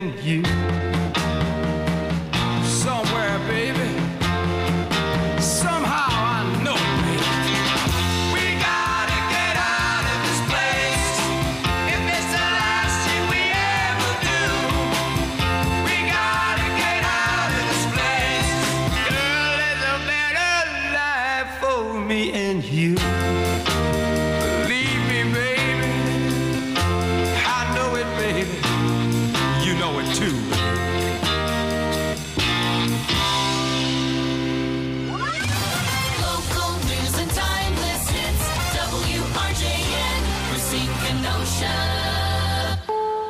You somewhere, baby. Somehow I know, baby. We gotta get out of this place. If it's the last thing we ever do, we gotta get out of this place. Girl, there's a better life for me and you. Believe me, baby. I know it, baby. You know it too. Local news and timeless hits. WRJN, Racine Kenosha.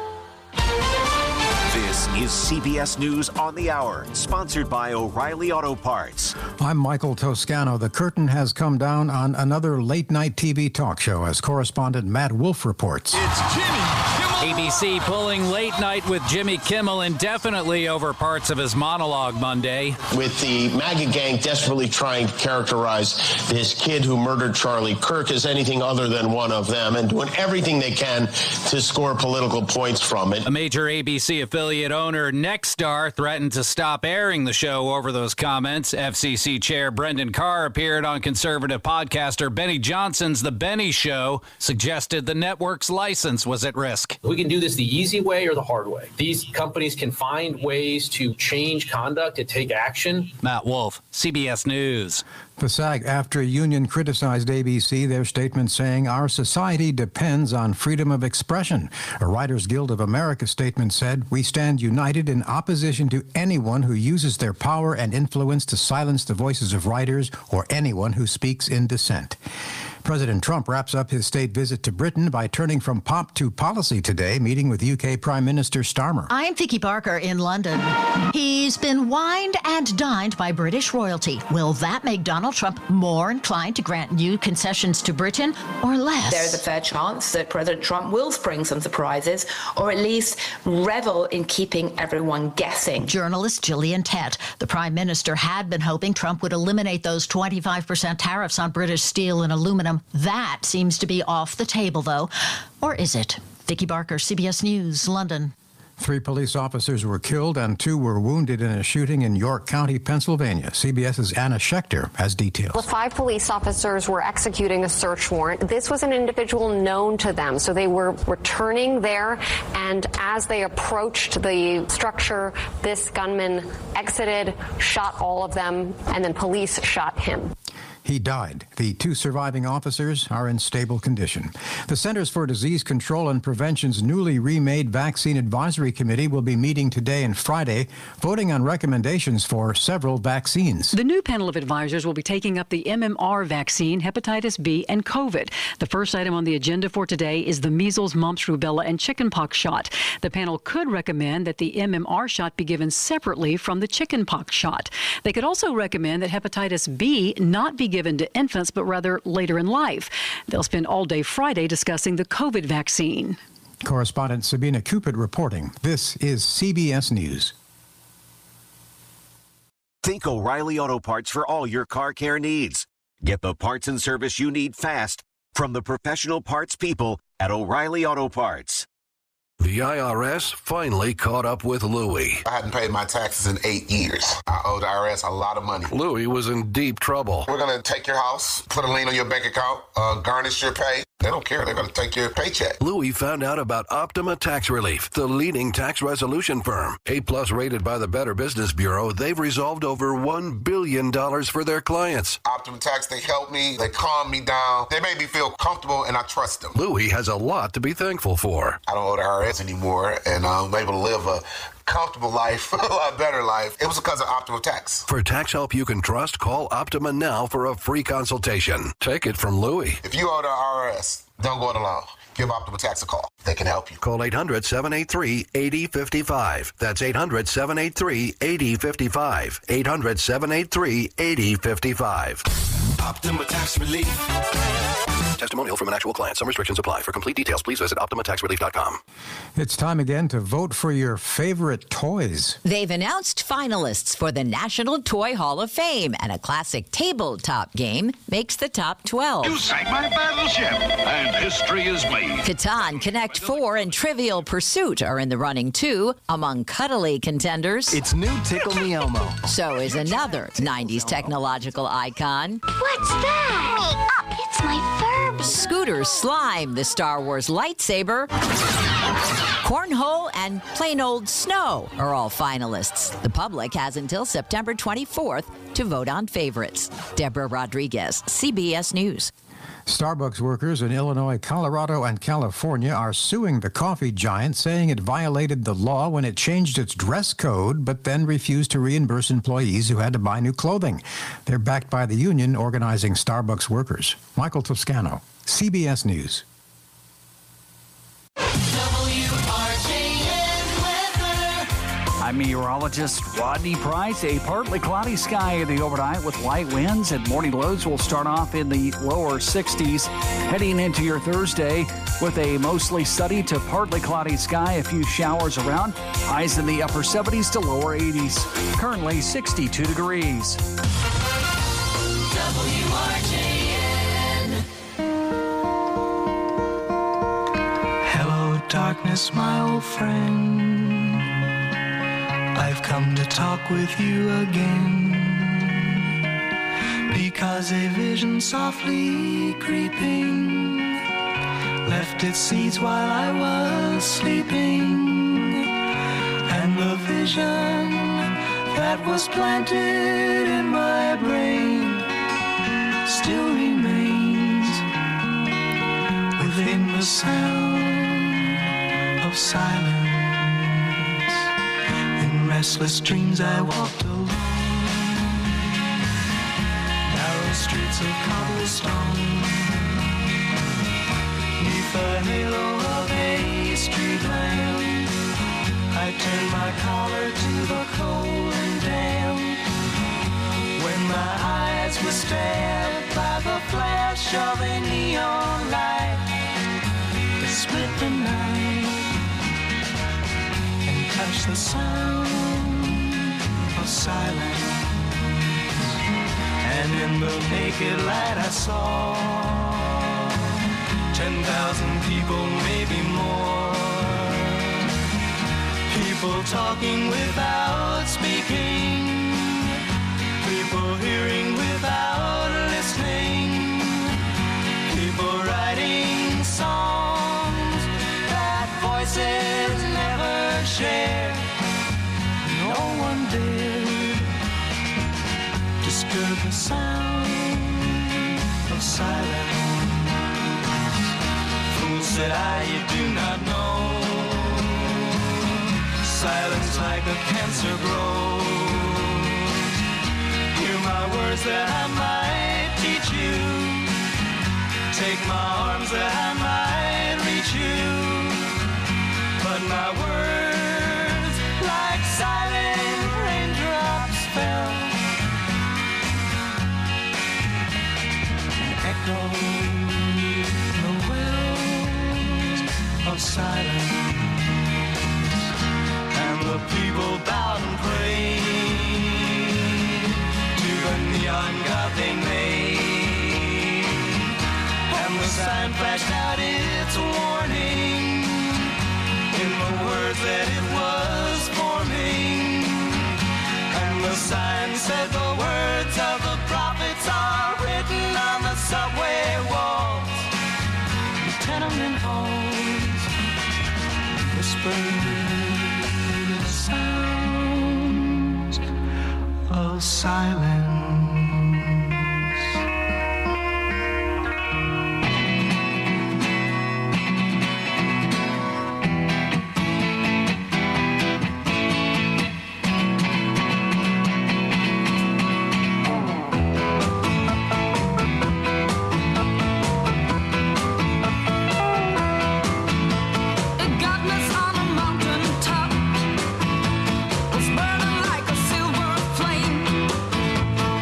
This is CBS News on the Hour, sponsored by O'Reilly Auto Parts. I'm Michael Toscano. The curtain has come down on another late-night TV talk show as correspondent Matt Wolf reports. It's Jimmy Kimmel. ABC pulling Late Night with Jimmy Kimmel indefinitely over parts of his monologue Monday. With the MAGA gang desperately trying to characterize this kid who murdered Charlie Kirk as anything other than one of them and doing everything they can to score political points from it. A major ABC affiliate owner, Nexstar, threatened to stop airing the show over those comments. FCC Chair Brendan Carr appeared on conservative podcaster Benny Johnson's The Benny Show, suggested the network's license was at risk. We can do this the easy way or the hard way. These companies can find ways to change conduct, to take action. Matt Wolf, CBS News. The SAG-AFTRA union criticized ABC, their statement saying our society depends on freedom of expression. A Writers Guild of America statement said, we stand united in opposition to anyone who uses their power and influence to silence the voices of writers or anyone who speaks in dissent. President Trump wraps up his state visit to Britain by turning from pop to policy today, meeting with UK Prime Minister Starmer. I'm Vicky Barker in London. He's been wined and dined by British royalty. Will that make Donald Trump more inclined to grant new concessions to Britain or less? There's a fair chance that President Trump will spring some surprises or at least revel in keeping everyone guessing. Journalist Gillian Tett. The Prime Minister had been hoping Trump would eliminate those 25% tariffs on British steel and aluminum. That seems to be off the table, though. Or is it? Vicky Barker, CBS News, London. 3 police officers were killed and 2 were wounded in a shooting in York County, Pennsylvania. CBS's Anna Schechter has details. The 5 police officers were executing a search warrant. This was an individual known to them, so they were returning there, and as they approached the structure, this gunman exited, shot all of them, and then police shot him. He died. The 2 surviving officers are in stable condition. The Centers for Disease Control and Prevention's newly remade Vaccine Advisory Committee will be meeting today and Friday, voting on recommendations for several vaccines. The new panel of advisors will be taking up the MMR vaccine, hepatitis B, and COVID. The first item on the agenda for today is the measles, mumps, rubella, and chickenpox shot. The panel could recommend that the MMR shot be given separately from the chickenpox shot. They could also recommend that hepatitis B not be given to infants, but rather later in life. They'll spend all day Friday discussing the COVID vaccine. Correspondent Sabina Cupid reporting. This is CBS News. Think O'Reilly Auto Parts for all your car care needs. Get the parts and service you need fast from the professional parts people at O'Reilly Auto Parts. The IRS finally caught up with Louie. I hadn't paid my taxes in 8 years. I owe the IRS a lot of money. Louie was in deep trouble. We're going to take your house, put a lien on your bank account, garnish your pay. They don't care. They're going to take your paycheck. Louie found out about Optima Tax Relief, the leading tax resolution firm. A+ rated by the Better Business Bureau, they've resolved over $1 billion for their clients. Optima Tax, they help me. They calm me down. They make me feel comfortable, and I trust them. Louie has a lot to be thankful for. I don't owe the IRS anymore, and I'm able to live a comfortable life, a lot better life. It was because of Optima Tax. For tax help you can trust, call Optima now for a free consultation. Take it from Louie. If you owe the IRS, don't go it alone. Give Optima Tax a call. They can help you. Call 800-783-8055. That's 800-783-8055. 800-783-8055. Optima Tax Relief. testimonial from an actual client. Some restrictions apply. For complete details, please visit OptimaTaxRelief.com. It's time again to vote for your favorite toys. They've announced finalists for the National Toy Hall of Fame, and a classic tabletop game makes the top 12. You sank my battleship, and history is made. Catan, Connect 4, and Trivial Pursuit are in the running too, among cuddly contenders. It's new Tickle Me Elmo. So is another 90s technological icon. What's that? It's my Furby. Scooter Slime, the Star Wars lightsaber. Cornhole and Plain Old Snow are all finalists. The public has until September 24th to vote on favorites. Deborah Rodriguez, CBS News. Starbucks workers in Illinois, Colorado, and California are suing the coffee giant, saying it violated the law when it changed its dress code, but then refused to reimburse employees who had to buy new clothing. They're backed by the union organizing Starbucks workers. Michael Toscano, CBS News. I'm meteorologist Rodney Price. A partly cloudy sky in the overnight with light winds, and morning lows will start off in the lower 60s. Heading into your Thursday with a mostly sunny to partly cloudy sky, a few showers around, highs in the upper 70s to lower 80s. Currently 62 degrees. WRJN. Hello, darkness, my old friend. I've come to talk with you again, because a vision softly creeping left its seeds while I was sleeping, and the vision that was planted in my brain still remains within the sound of silence. Restless dreams I walked alone, narrow streets of cobblestone, neath the halo of a street lamp. I turned my collar to the cold and damp, when my eyes were stabbed by the flash of a neon light that split the night and touched the sound of silence, and in the naked light I saw 10,000 people, maybe more, people talking without speaking, people hearing without listening, people writing songs that voices never share. No one dared disturb the sound of silence. Fool, said I, you do not know. Silence like a cancer grows. Hear my words that I might teach you. Take my arms that I might reach you. But my words, like silent raindrops, fell and echoed the wells of silence. And the people bowed and prayed to the neon god they made. And the sign flashed out its warning in the words that it was forming. And the sign said the words of the prophets are written on the subway walls, the tenement halls, whispered the sounds of silence. Was burning like a silver flame.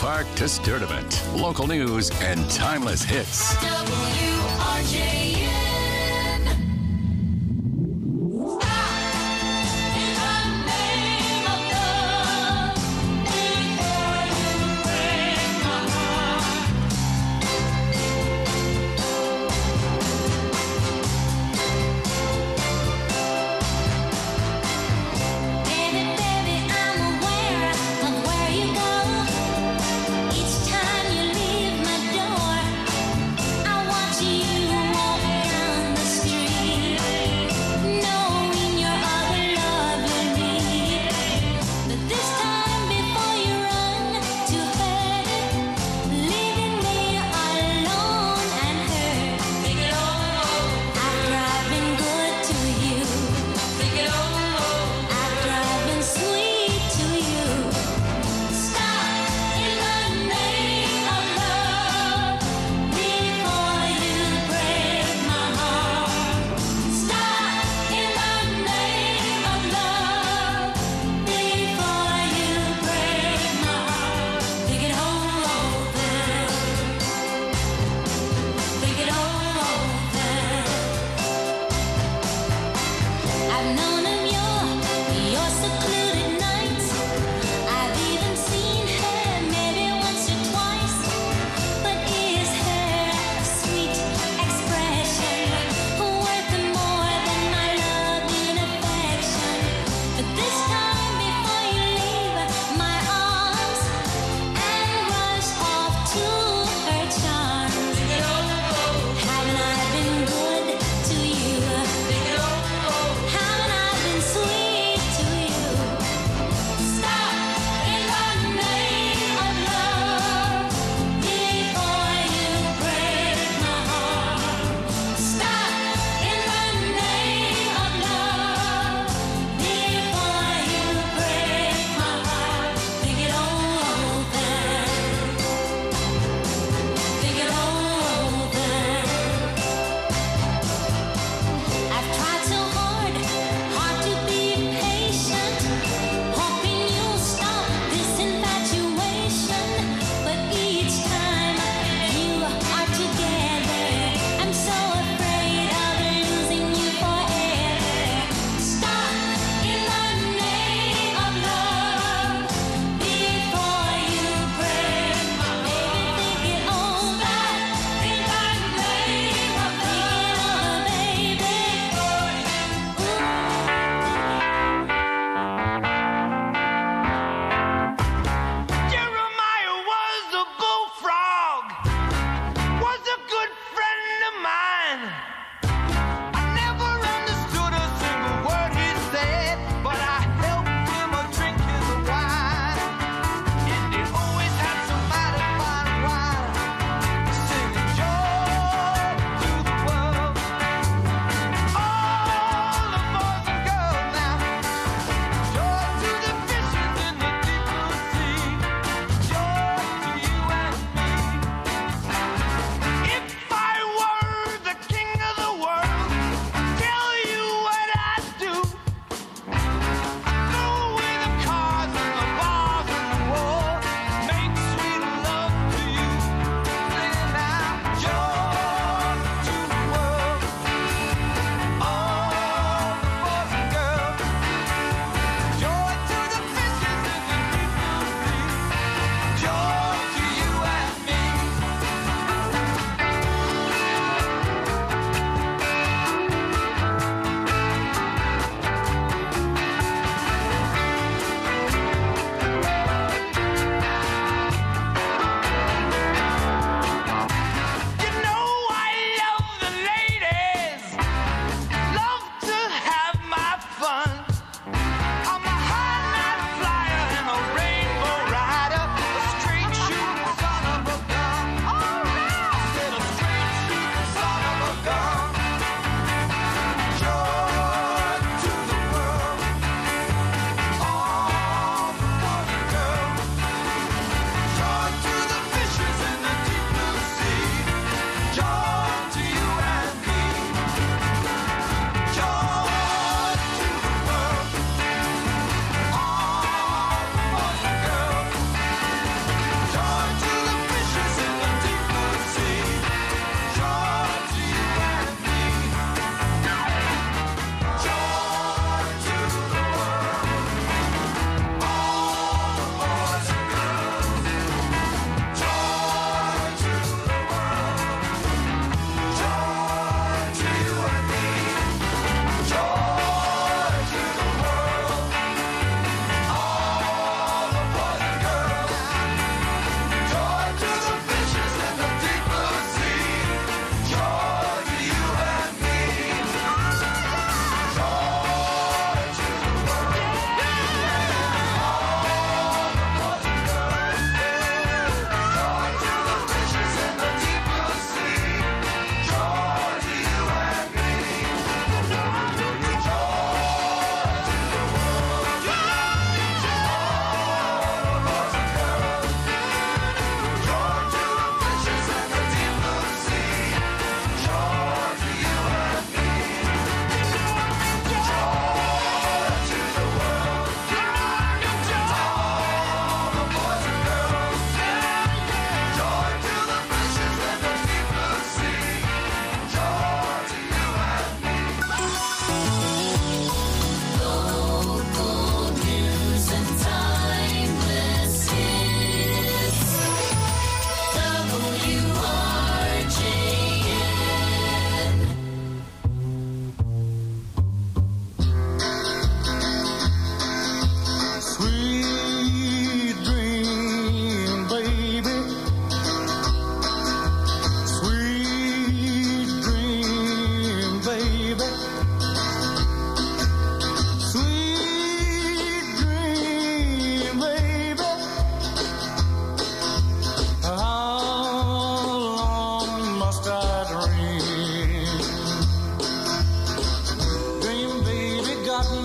Park to Sturdivant. Local news and timeless hits. WRJN. Each time you leave my door, I want you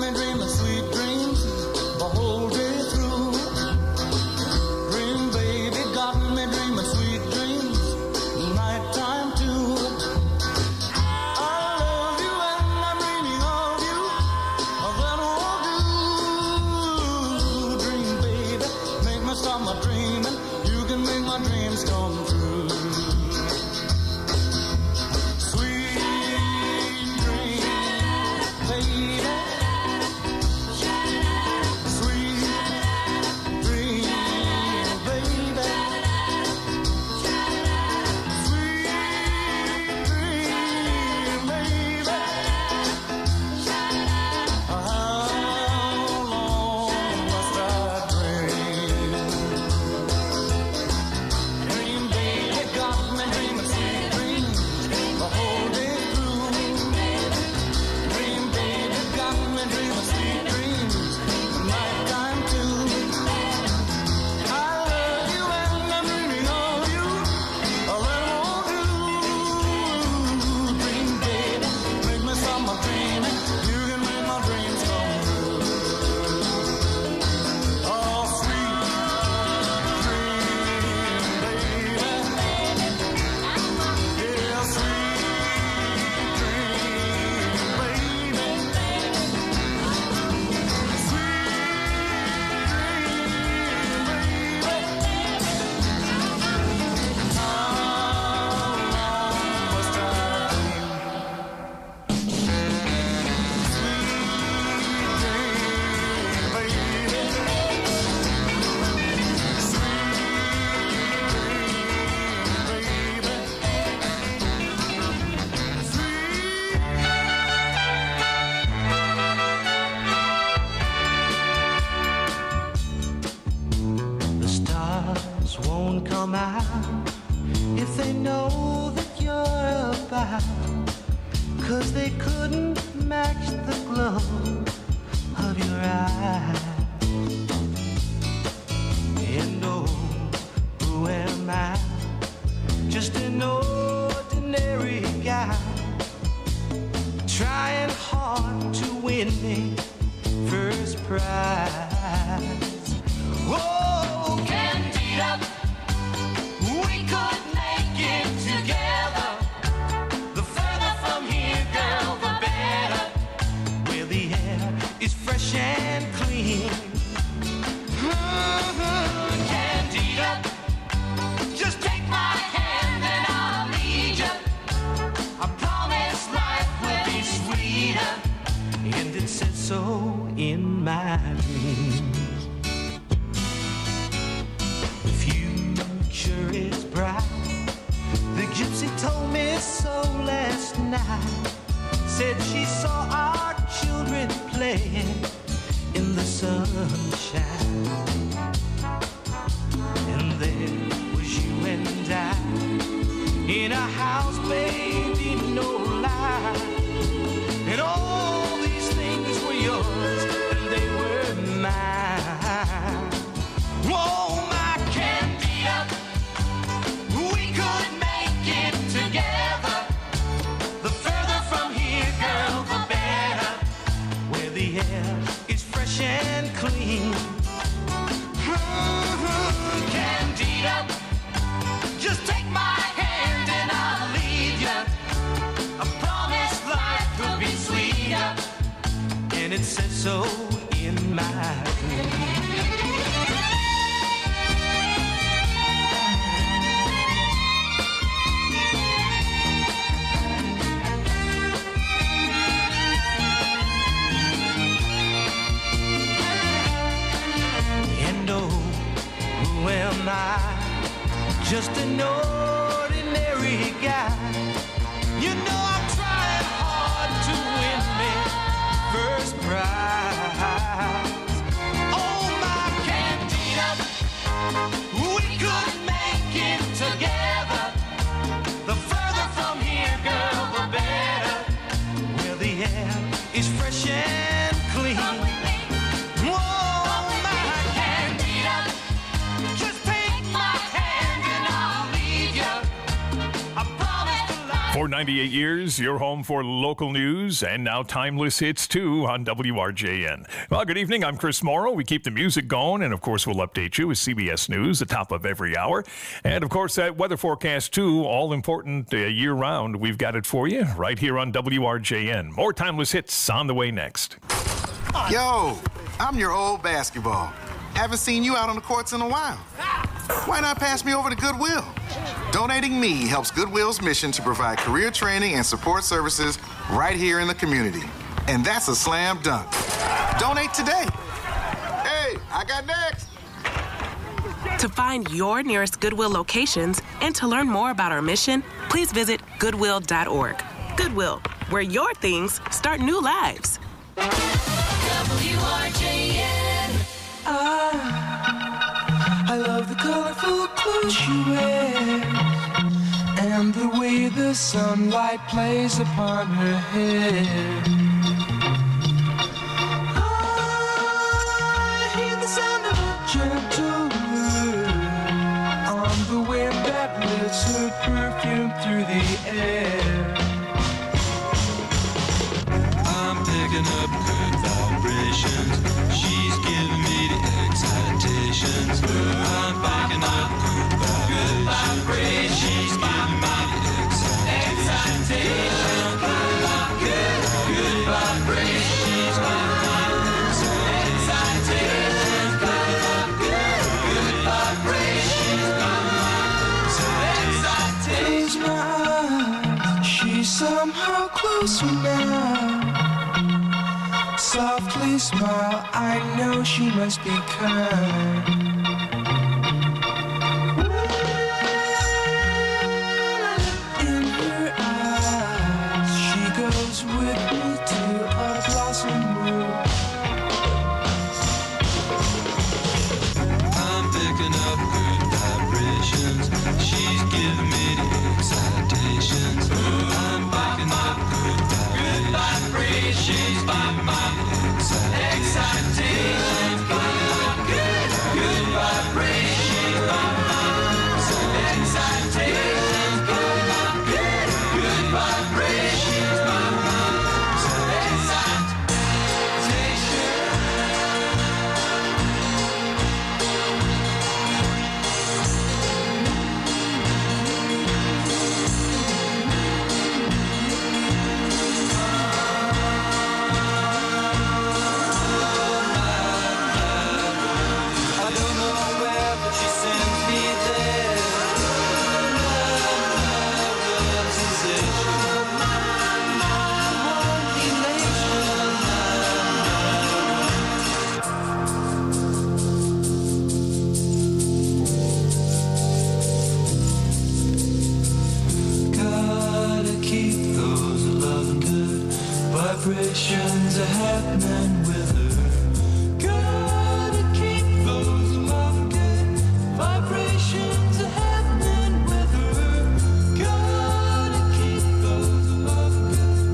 me dreaming sweet dreams the whole day through. Dream baby got me dreaming sweet dreams, nighttime too. I love you and I'm dreaming of you, that won't do. Dream baby, make me stop my dreaming, you can make my dreams come true. Just an ordinary guy. You know I'm trying hard to win me first prize. Oh my Candida, we could make it together. The further from here, girl, the better. Where the air is fresh and clean. Oh my Candida, just take my hand and I'll lead you. I promise to lie. For For 98 years, your home for local news and now timeless hits too on WRJN. Well, good evening. I'm Chris Morrow. We keep the music going, and of course, we'll update you with CBS News at the top of every hour. And of course, that weather forecast too, all important year round. We've got it for you right here on WRJN. More timeless hits on the way next. Yo, I'm your old basketball. Haven't seen you out on the courts in a while. Why not pass me over to Goodwill? Donating me helps Goodwill's mission to provide career training and support services right here in the community. And that's a slam dunk. Donate today. Hey, I got next. To find your nearest Goodwill locations and to learn more about our mission, please visit goodwill.org. Goodwill, where your things start new lives. WRJN. I love the colorful clothes she wears and the way the sunlight plays upon her hair. I hear the sound of a gentle word on the wind that lifts her perfume through the air. I'm picking up good vibrations. She's giving me the excitations. I'm picking up good vibrations. She's giving me the excitations. Good vibrations. She's giving me the excitations. Good vibrations. Close my eyes. She's somehow closer now. Softly smile, I know she must be kind. In her eyes, she goes with me to a blossom room. I'm picking up good vibrations. She's giving me the excitations. I'm picking up good vibrations. She's giving me excitations. Good vibrations. Excitations. Good vibrations. Vibrations are happening with her. Gotta keep those love good. Vibrations are happening with her. Gotta keep those love good.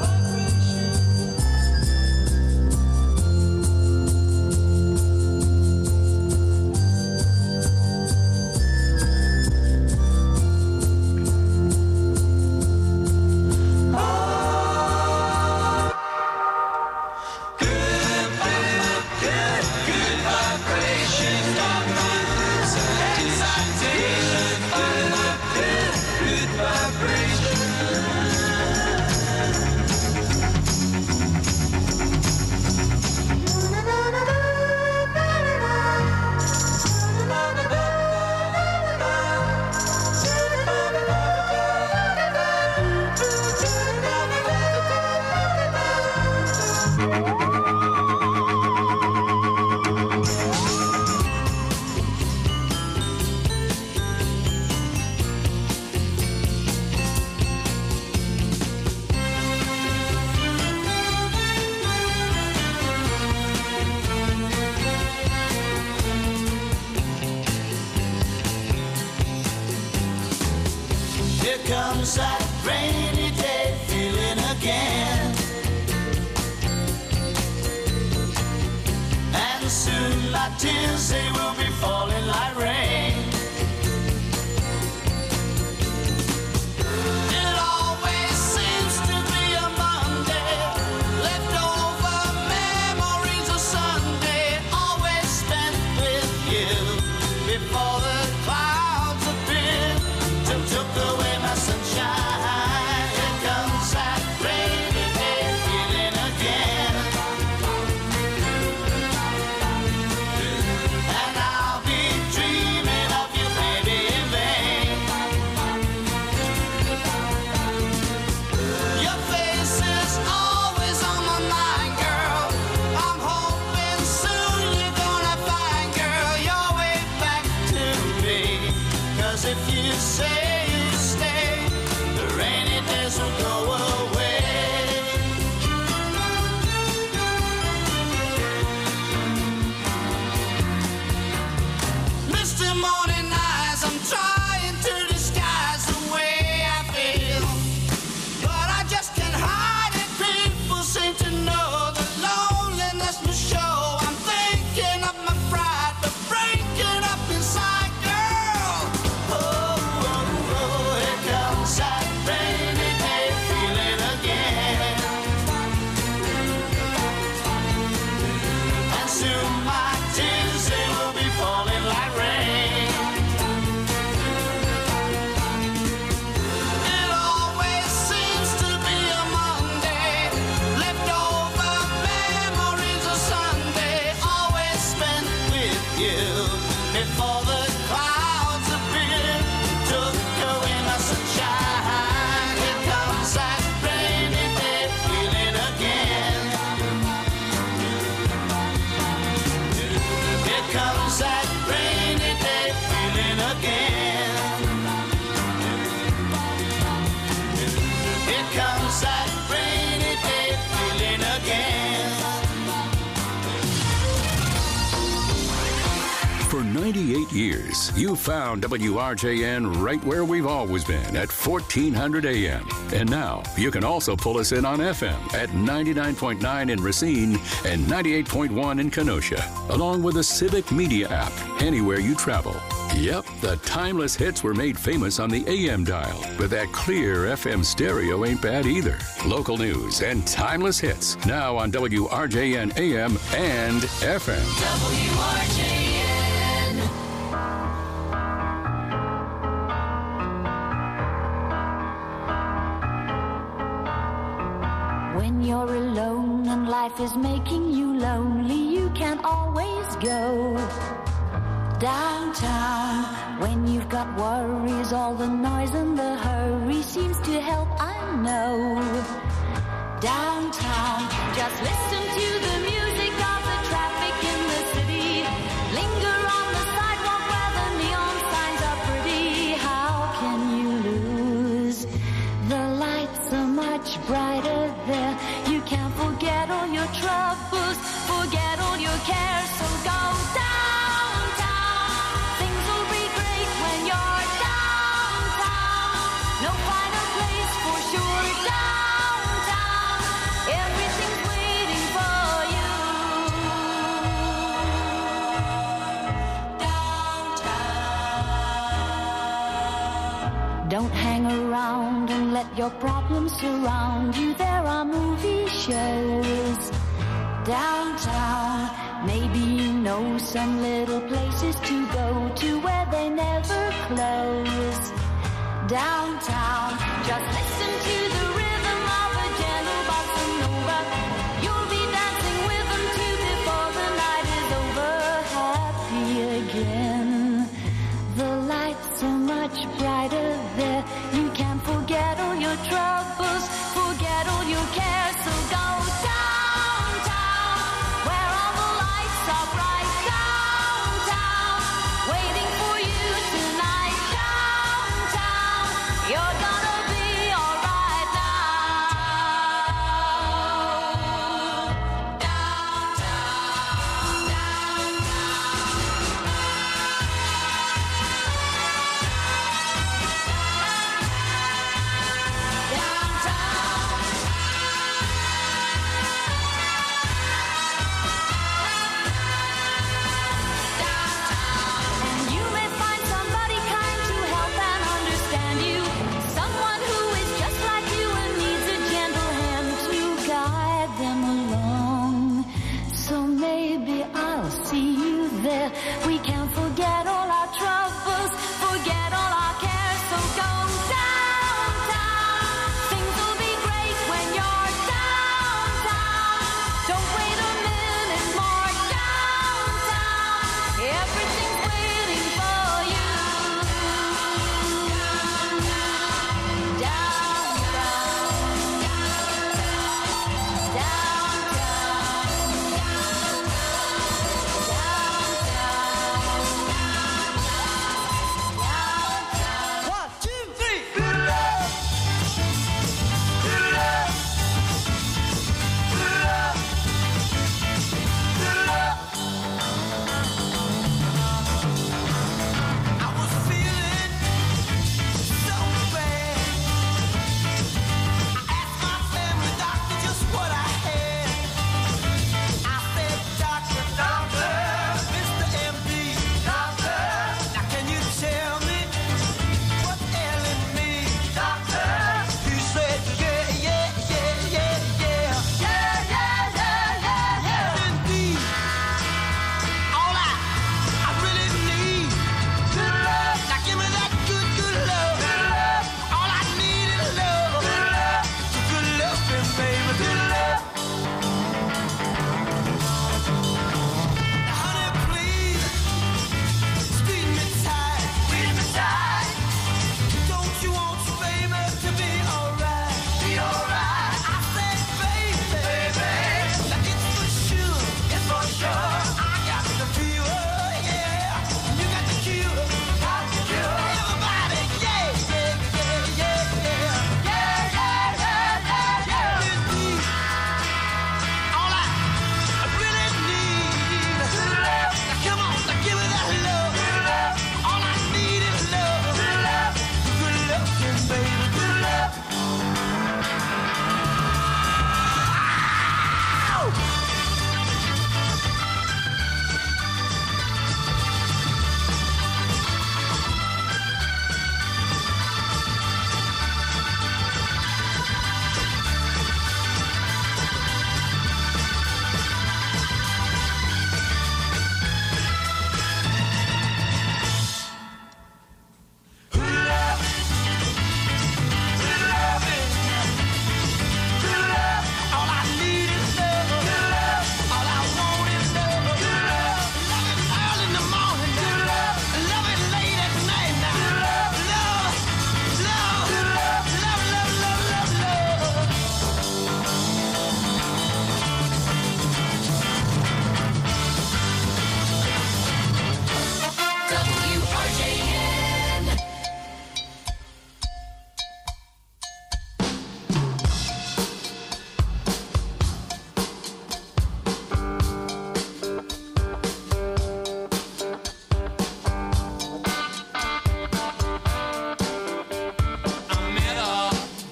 comes that rainy day feeling again. And soon my tears, they will be falling like rain. It always 98 years, you found WRJN right where we've always been at 1400 AM. And now you can also pull us in on FM at 99.9 in Racine and 98.1 in Kenosha, along with the Civic Media app anywhere you travel. Yep, the timeless hits were made famous on the AM dial, but that clear FM stereo ain't bad either. Local news and timeless hits now on WRJN AM and FM. WRJN. When you're alone and life is making you lonely, you can always go downtown. When you've got worries, all the noise and the hurry seems to help, I know. Downtown, just listen to the music of the traffic in the city. Linger on the sidewalk where the neon signs are pretty. How can you lose? The lights are much brighter there. You can't forget all your troubles, forget all your cares, so go downtown. Things will be great when you're downtown. No finer place for sure. Downtown, everything's waiting for you. Downtown. Don't hang around and let your problems surround you. There are movie shows downtown. Maybe you know some little places to go to where they never close. Downtown, just listen to the rhythm of a gentle bossa nova. You'll be dancing with them too before the night is over. Happy again. The lights are much brighter there. You can forget all your troubles, forget all your cares, so go downtown, where all the lights are bright. Downtown, waiting for you tonight. Downtown, you're gonna be alright.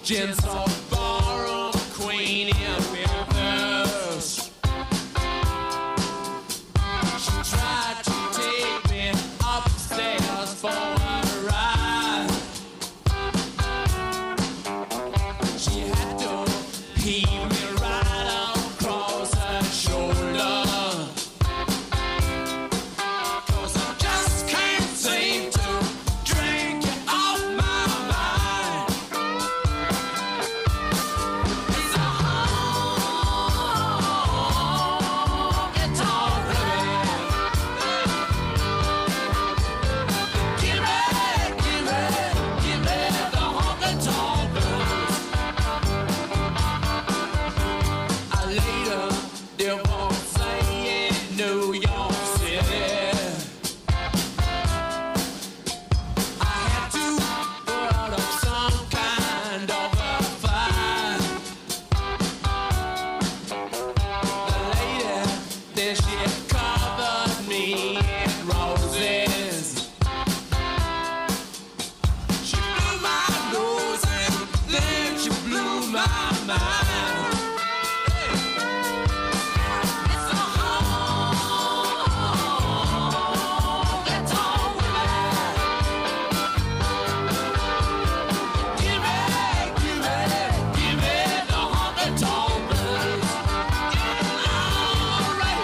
Just a borrowed queen in Memphis. She tried to take me upstairs for a ride. She had to heave me right across her shoulder. 'Cause I just can't seem to drink you off my mind. It's a honky-tonk blues. Give me the honky-tonk blues. I later divorcee in New York City. I had to put up some kind of a fight. The lady, then she covered me in roses. She blew my nose and then she blew my mind. It's a honky-tonk blues. Give me the honky-tonk blues. All right.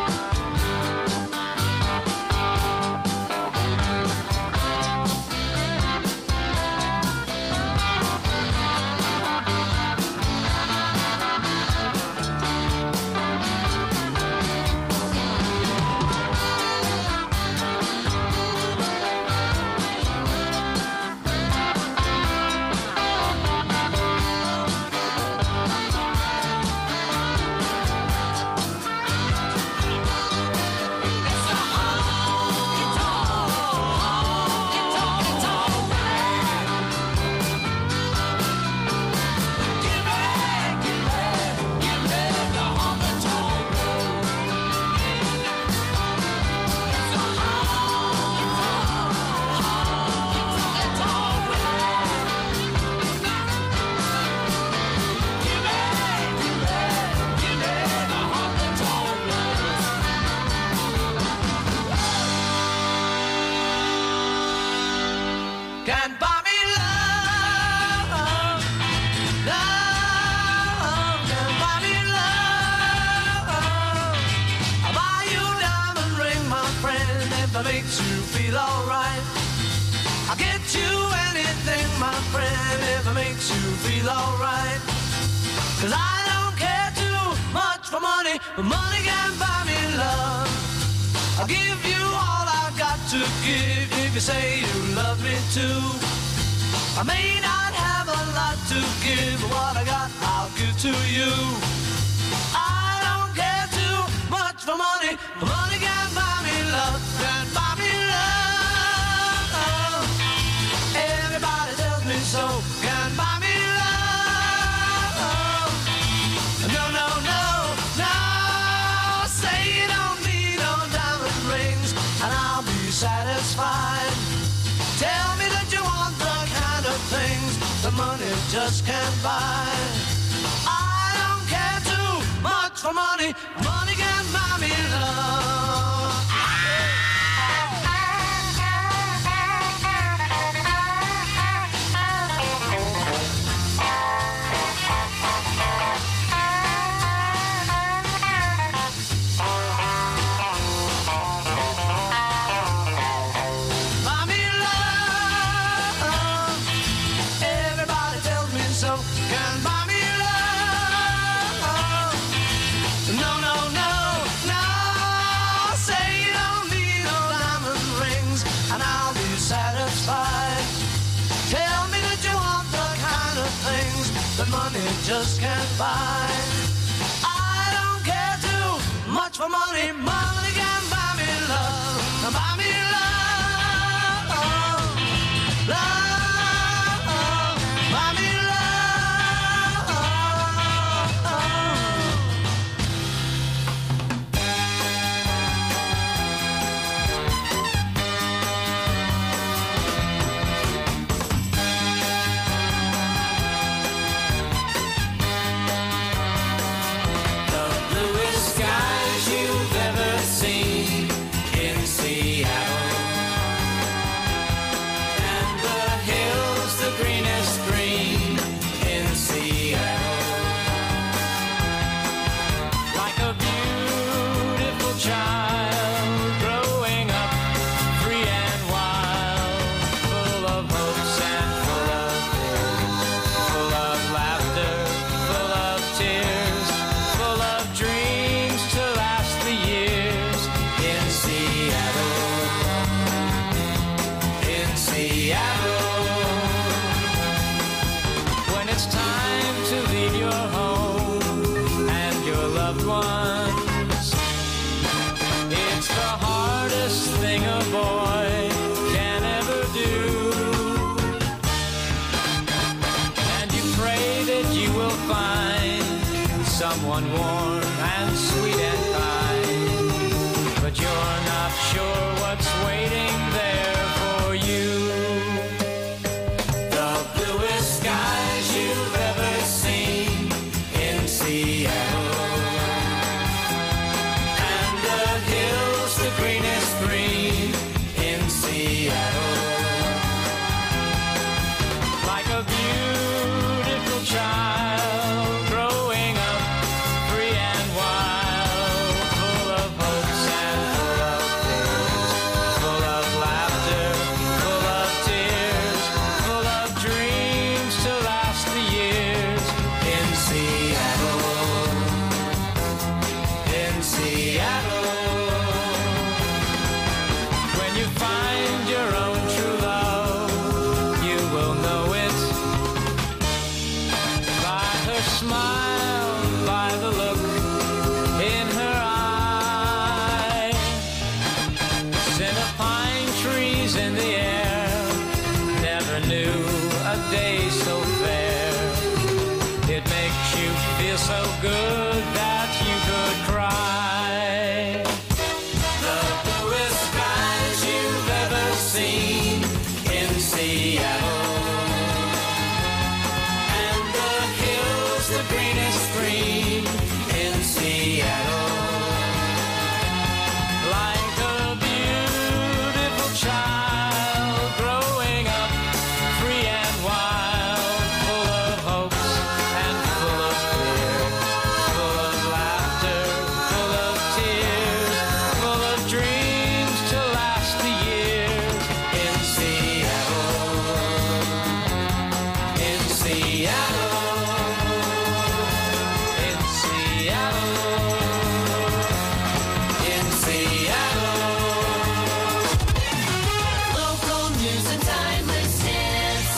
Can't buy me love, love. Can't buy me love. I'll buy you a diamond ring, my friend, if it makes you feel alright. I'll get you anything, my friend, if it makes you feel alright. 'Cause I don't care too much for money, but money can't buy me love. I'll give you all I've got to give if you say you love me too. I may not have a lot to give, but what I got I'll give to you. I don't care too much for money, but money can't buy me love. Can't buy me love. Everybody tells me so. Can't buy me love. No, no, no, no. Say you don't need no diamond rings, and I'll be satisfied. Tell me that you want the kind of things that money just can't buy. I don't care too much for money. Money can't buy me love. Buy me love. Everybody tells me so. Can't buy me love. No, no, no, no. Say you don't need no diamond rings, and I'll be satisfied. Tell me that you want the kind of things that money just can't buy. I don't care too much for money. Money can buy me love. Buy me love. Love. Buy me love. child growing up free and wild, full of hopes and full of fears, full of laughter, full of tears, full of dreams to last the years in Seattle, in Seattle. When it's time to leave your home and your loved ones, it's the hardest thing a boy can ever do. And you pray that you will find someone warm and sweet and kind, but you're not sure what's waiting there for you. The bluest skies you've ever seen in Seattle, and the hills the greenest green in Seattle. Like a beautiful child growing up free and wild, full of hopes and full of fears, full of laughter, full of tears, full of dreams to last the years in Seattle, in Seattle. When you find your own true love, you will know it by her smile, by the look in her eye. Scent of pine trees in the air, never knew a day so fair. It makes you feel so good that you could cry. The bluest skies you've ever seen in Seattle, and the hills the greenest green in Seattle. Like a beautiful child growing up free and wild, full of hopes and full of fears, full of laughter, full of tears, full of dreams to last the years in Seattle, in Seattle, in Seattle, in Seattle. Local news and timeless hits.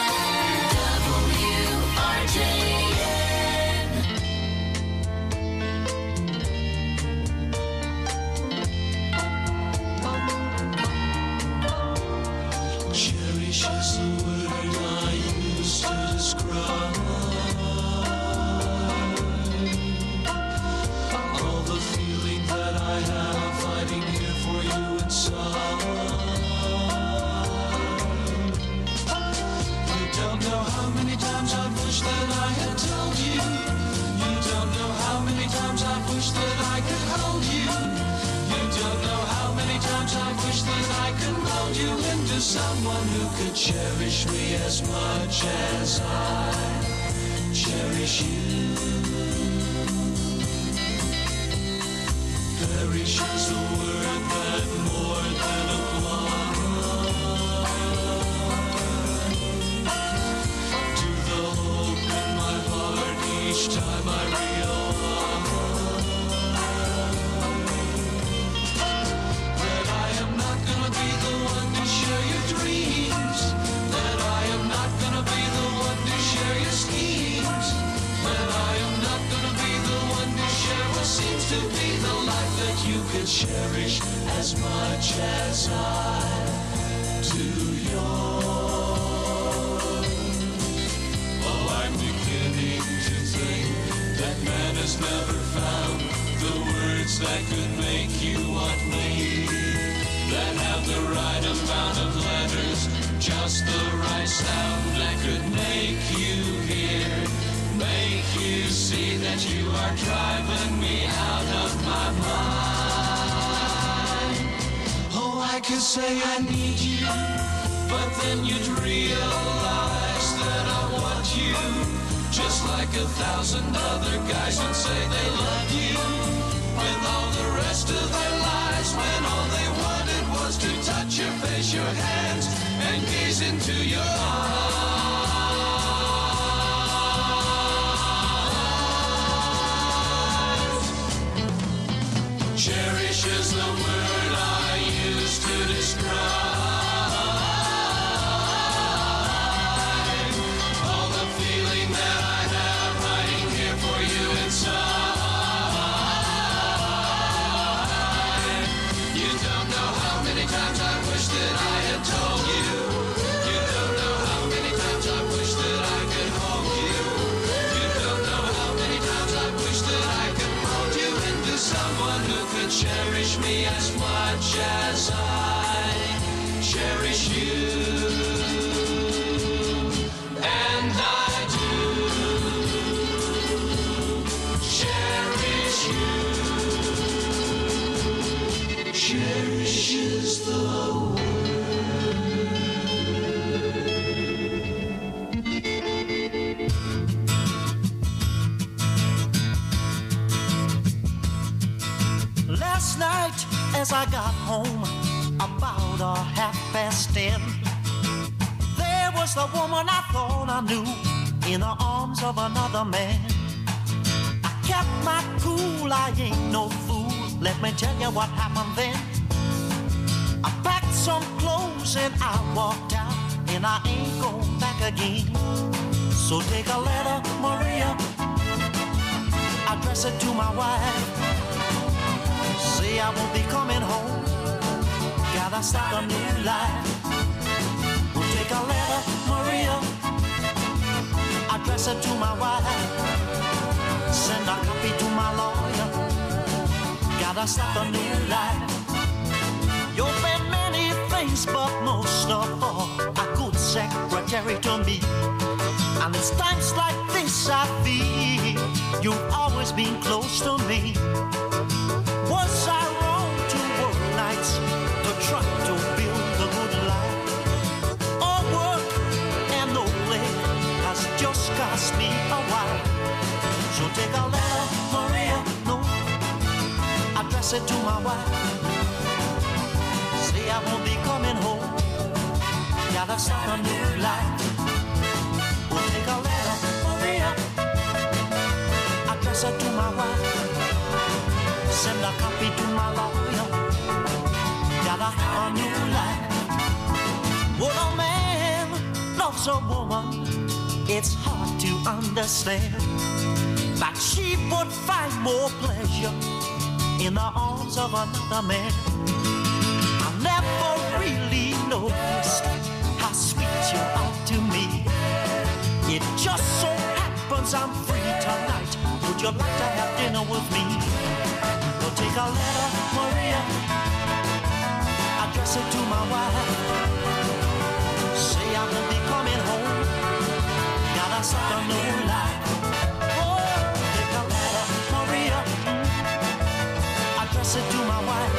WRJN. Cherish is the word I use to describe all the feeling that I have fighting here for you inside. You don't know how many times I've wished that I had told you. You don't know how many times I've wished that I could hold you. You don't know how many times I've wished that I could mold you into someone who could cherish me as much as I cherish you. Perish is a word that more than applies to the hope in my heart each time I realize that I am not gonna be the one to share your dreams, that I am not gonna be the one to share your schemes, that I am not gonna be the one to share what seems to be the life that you could cherish as much as I do yours. Oh, I'm beginning to think that man has never found the words that could make you want me, that have the right amount of letters, just the right sound that could make you hear, make you see that you are driving me out of my mind. Oh, I could say I need you, but then you'd realize that I want you, just like 1,000 other guys would say they love you, with all the rest of squeeze into your arms. Cherish is the word I use to describe all the feeling that I have hiding here for you inside. You don't know how many times I wish that I had told you. You don't know how many times I wish that I could hold you. You don't know how many times I wish that I could mold you into someone who could cherish me as much as I cherish you. And I do cherish you. Cherish is the Last night, as I got home, about 10:30, there was the woman I thought I knew in the arms of another man. I kept my cool, I ain't no fool. Let me tell you what happened then. I packed some clothes and I walked out, and I ain't going back again. So take a letter, Maria, address it to my wife. Say I won't be coming home, gotta start a new life. We'll take a letter, Maria, address it to my wife. Send a copy to my lawyer, gotta start a new life. You've been many things, but most of all, a good secretary to me. And it's times like this I feel you've always been close to me. Was I wrong to work nights to try to build a good life? All work and no play has just cost me a while. So take a letter, Maria, no, address it to my wife. Say I won't be coming home, gotta start a new life. We'll take a letter, Maria, address it to my wife. Send a copy to my lawyer, gotta have a new life. When a man loves a woman, it's hard to understand that she would find more pleasure in the arms of another man. I never really noticed how sweet you are to me. It just so happens I'm free tonight. Would you like to have dinner with me? Well, take a letter, Maria, address it to my wife. Say I won't be coming home, gotta start a new life. Oh, take a letter, Maria, address it to my wife.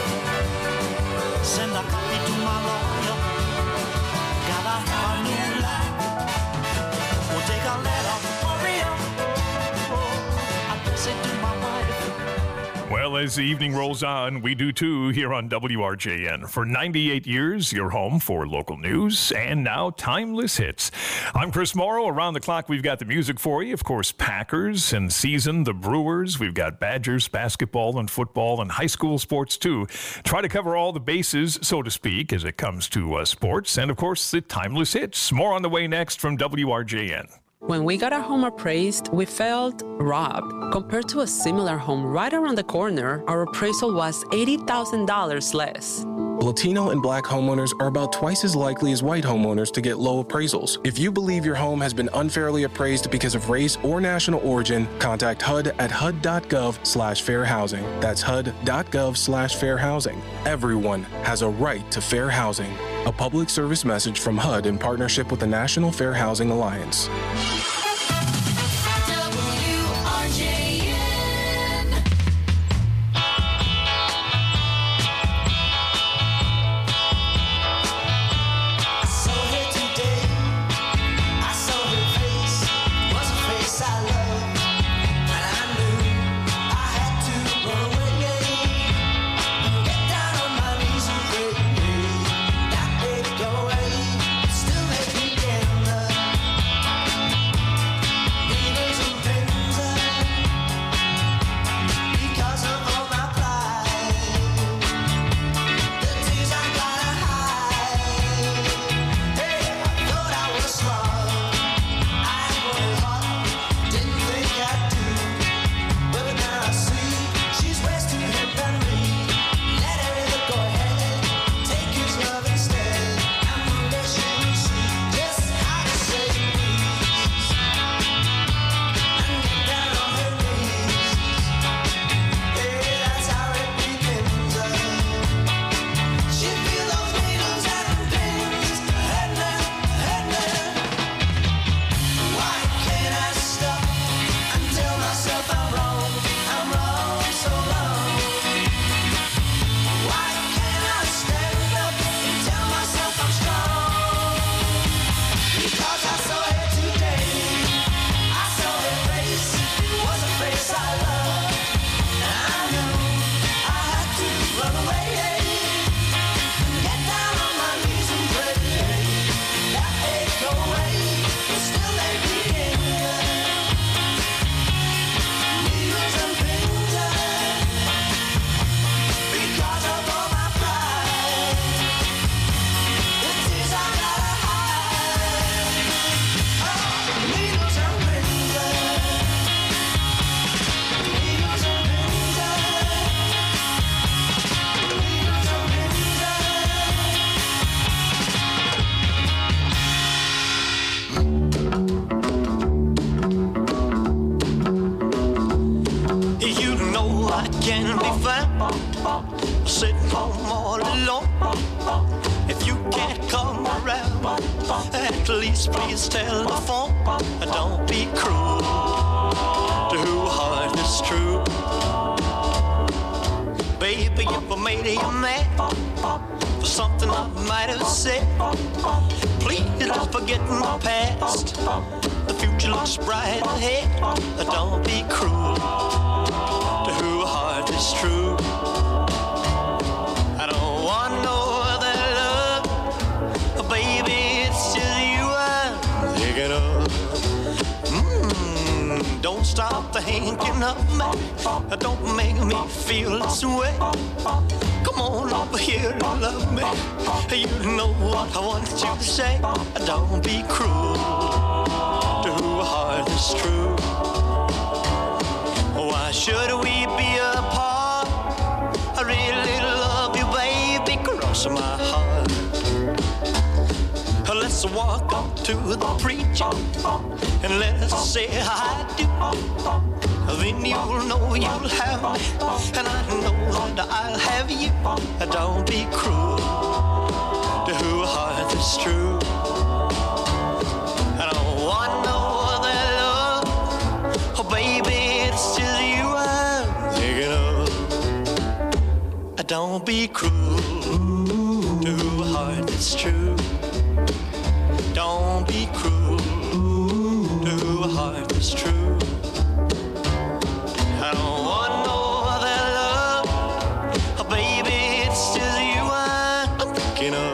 Send a copy to my lawyer, gotta have a new life. We'll take a letter, Maria, address it to my wife. Well, as the evening rolls on, we do too here on WRJN. For 98 years, your home for local news and now timeless hits. I'm Chris Morrow. Around the clock, we've got the music for you. Of course, Packers and season, the Brewers. We've got Badgers, basketball and football and high school sports too. Try to cover all the bases, so to speak, as it comes to sports. And of course, the timeless hits. More on the way next from WRJN. When we got our home appraised, we felt robbed. Compared to a similar home right around the corner, our appraisal was $80,000 less. Latino and Black homeowners are about twice as likely as white homeowners to get low appraisals. If you believe your home has been unfairly appraised because of race or national origin, contact HUD at HUD.gov/fair housing. That's HUD.gov/fair housing. Everyone has a right to fair housing. A public service message from HUD in partnership with the National Fair Housing Alliance. Still sitting home all alone. If you can't come around, at least please tell the phone. Don't be cruel to who heart is true. Baby, if I made you mad for something I might have said, please don't forget my past. The future looks bright ahead. Don't be cruel to who heart is true. I don't want no other love, baby, it's just you I'm thinking of. Don't stop thinking of me. Don't make me feel this way. Come on over here and love me. You know what I want you to say. Don't be cruel to who heart is true. Why should we be apart? I really love you, baby, cross my heart. Let's walk up to the preacher and let's say I do. Then you'll know you'll have me, and I know that I'll have you. Don't be cruel to who heart is true. I don't want no other love, oh baby, it's just you I'm thinking of. Don't be cruel to who heart is true. Don't be cruel to who heart is true. I don't want no other love, oh baby, it's just you I'm thinking of.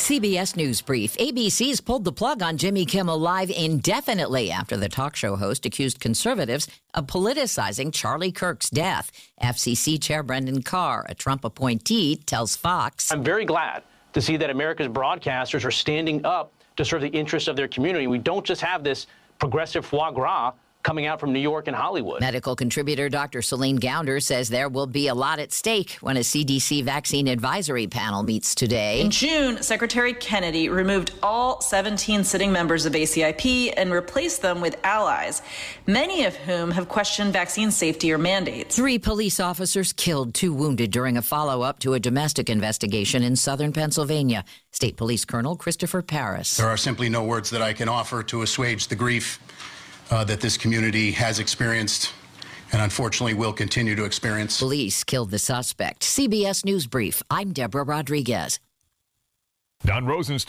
CBS News Brief. ABC's pulled the plug on Jimmy Kimmel Live indefinitely after the talk show host accused conservatives of politicizing Charlie Kirk's death. FCC Chair Brendan Carr, a Trump appointee, tells Fox, I'm very glad to see that America's broadcasters are standing up to serve the interests of their community. We don't just have this progressive foie gras coming out from New York and Hollywood. Medical contributor Dr. Celine Gounder says there will be a lot at stake when a CDC vaccine advisory panel meets today. In June, Secretary Kennedy removed all 17 sitting members of ACIP and replaced them with allies, many of whom have questioned vaccine safety or mandates. 3 police officers killed, 2 wounded during a follow-up to a domestic investigation in southern Pennsylvania. State Police Colonel Christopher Paris. There are simply no words that I can offer to assuage the grief that this community has experienced and unfortunately will continue to experience. Police killed the suspect. CBS News Brief. I'm Deborah Rodriguez. Don Rosenstock.